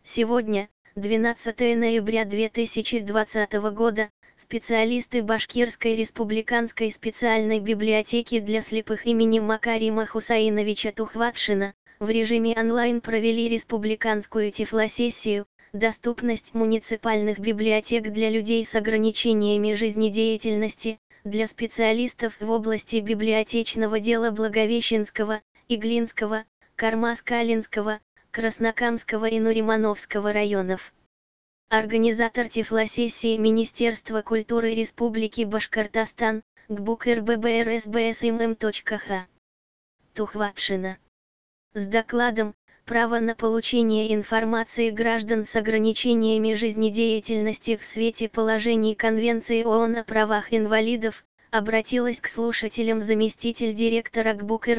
Сегодня, 12 ноября 2020 года, специалисты Башкирской республиканской специальной библиотеки для слепых имени Макарима Хусаиновича Тухватшина в режиме онлайн провели республиканскую тифлосессию «Доступность муниципальных библиотек для людей с ограничениями жизнедеятельности», для специалистов в области библиотечного дела Благовещенского, Иглинского, Кармас-Калинского, Краснокамского и Нуримановского районов. Организатор тифлосессии Министерство культуры Республики Башкортостан, ГБУК РББРСБСММ.Х. Тухватшина. С докладом «Право на получение информации граждан с ограничениями жизнедеятельности в свете положений Конвенции ООН о правах инвалидов» обратилась к слушателям заместитель директора ГБУК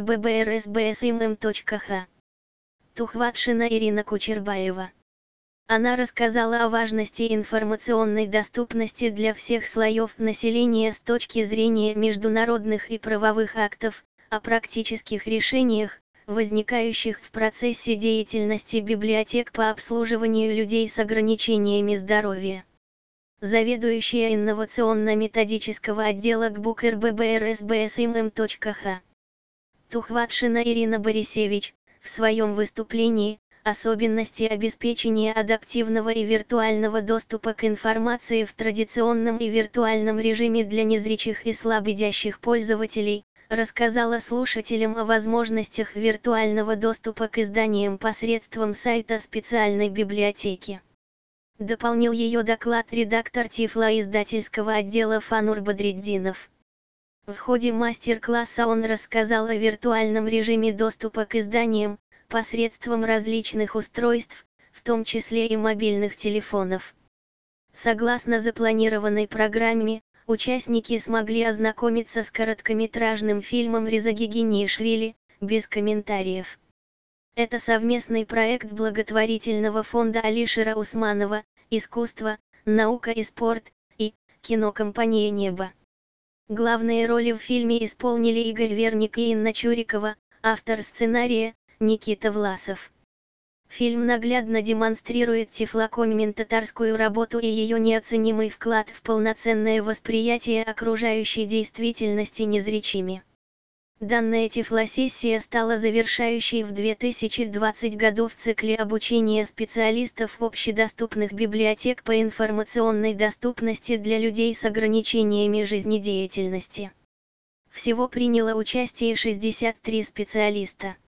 РББРСБСММ.Х. Тухватшина Ирина Кучербаева. Она рассказала о важности информационной доступности для всех слоев населения с точки зрения международных и правовых актов, о практических решениях, возникающих в процессе деятельности библиотек по обслуживанию людей с ограничениями здоровья. Заведующая инновационно-методического отдела ГБУК РББРСБСММ.Х. Тухватшина Ирина Борисевич, в своем выступлении, особенности обеспечения адаптивного и виртуального доступа к информации в традиционном и виртуальном режиме для незрячих и слабовидящих пользователей, рассказала слушателям о возможностях виртуального доступа к изданиям посредством сайта специальной библиотеки. Дополнил ее доклад редактор Тифлоиздательского отдела Фанур Бадретдинов. В ходе мастер-класса он рассказал о виртуальном режиме доступа к изданиям, посредством различных устройств, в том числе и мобильных телефонов. Согласно запланированной программе, участники смогли ознакомиться с короткометражным фильмом Реза Гигинеишвили, без комментариев. Это совместный проект благотворительного фонда Алишера Усманова, «Искусство, наука и спорт» и кинокомпания «Небо». Главные роли в фильме исполнили Игорь Верник и Инна Чурикова, автор сценария Никита Власов. Фильм наглядно демонстрирует тифлокомментаторскую работу и ее неоценимый вклад в полноценное восприятие окружающей действительности незрячими. Данная тифлосессия стала завершающей в 2020 году в цикле обучения специалистов общедоступных библиотек по информационной доступности для людей с ограничениями жизнедеятельности. Всего приняло участие 63 специалиста.